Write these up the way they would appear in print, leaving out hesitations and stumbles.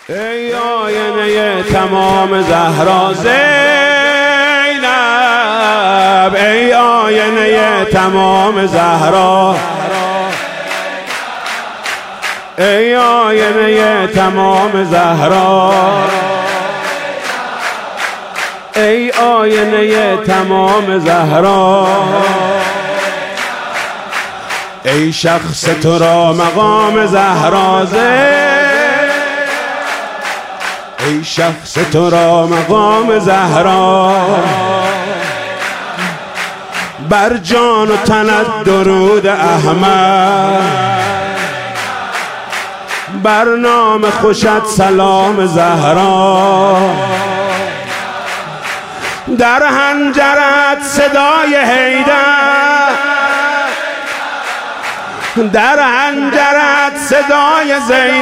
ای آینه تمام زهرا زینب، ای آینه تمام زهرا، ای آینه تمام زهرا، ای آینه تمام زهرا، ای شخص تو را مقام زهرا ای شخص تو را مقام زهرا، بر جان و تنت درود احمد، بر نام خوشت سلام زهرا، در حنجرت صدای حیدر، در حنجرت صدای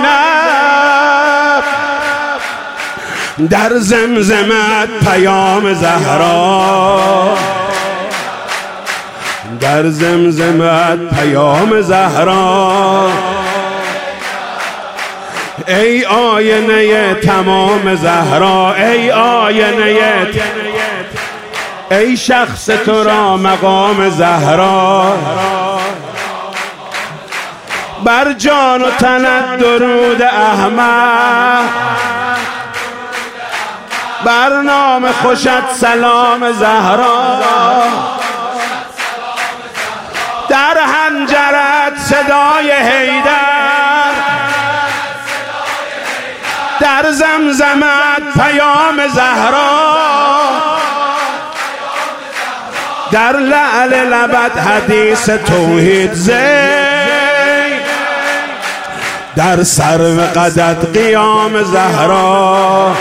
زینب، در زمزمت پیام زهرا، در زمزمت پیام زهرا، ای آینه تمام زهرا، ای آینه، ای شخص تو را مقام زهرا، بر جان و تنت درود احمد، بر نام خوشت سلام زهرا، در حنجرت صدای حیدر، در زمزمت پیام زهرا، در لعل لبت حدیث توحید زین، در سرو قدت قیام زهرا،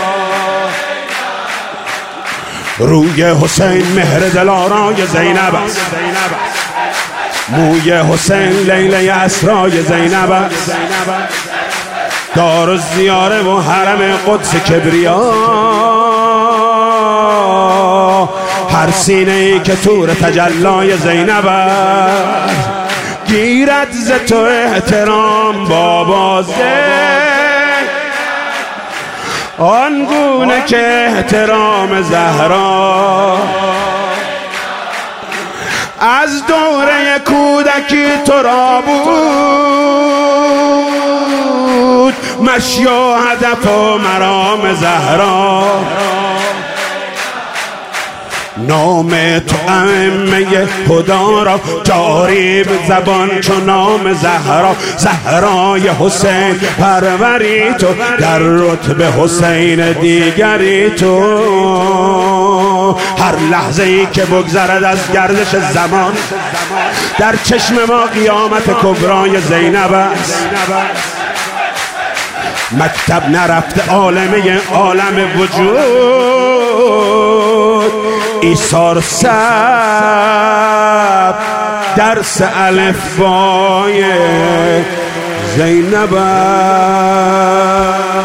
روی حسین مهر دلارای زینب است، موی حسین لیله اسرای زینب است، دار و زیاره و حرم قدس کبریا، هر سینه ای که تور تجلای زینب است، گیرد ز تو احترام بابا آنگونه که احترام زهرا، از دوره کودکی تو را بود مشی و هدف و مرام زهرا، نام تو ائمه خدا را جاری به زبان چو نام زهرا، زهرای حسین پروری تو، در رتبه حسین دیگری تو، هر لحظه ای که بگذرد از گردش زمان، در چشم ما قیامت کبرای زینب است، مکتب نرفته عالمه عالم وجود، ایثار سب درس الفبای زینب.